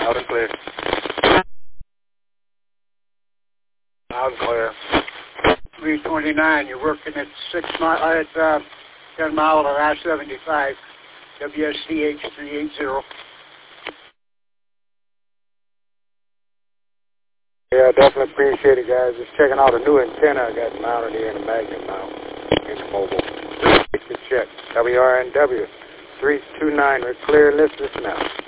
Loud and clear. Loud and clear. 329, you're working at 10 mile of I-75, WSCH 380. Yeah, definitely appreciate it, guys. Just checking out a new antenna I got mounted here in the magnet mount. It's mobile. Check. WRNW 329, we're clear. Let's listen out.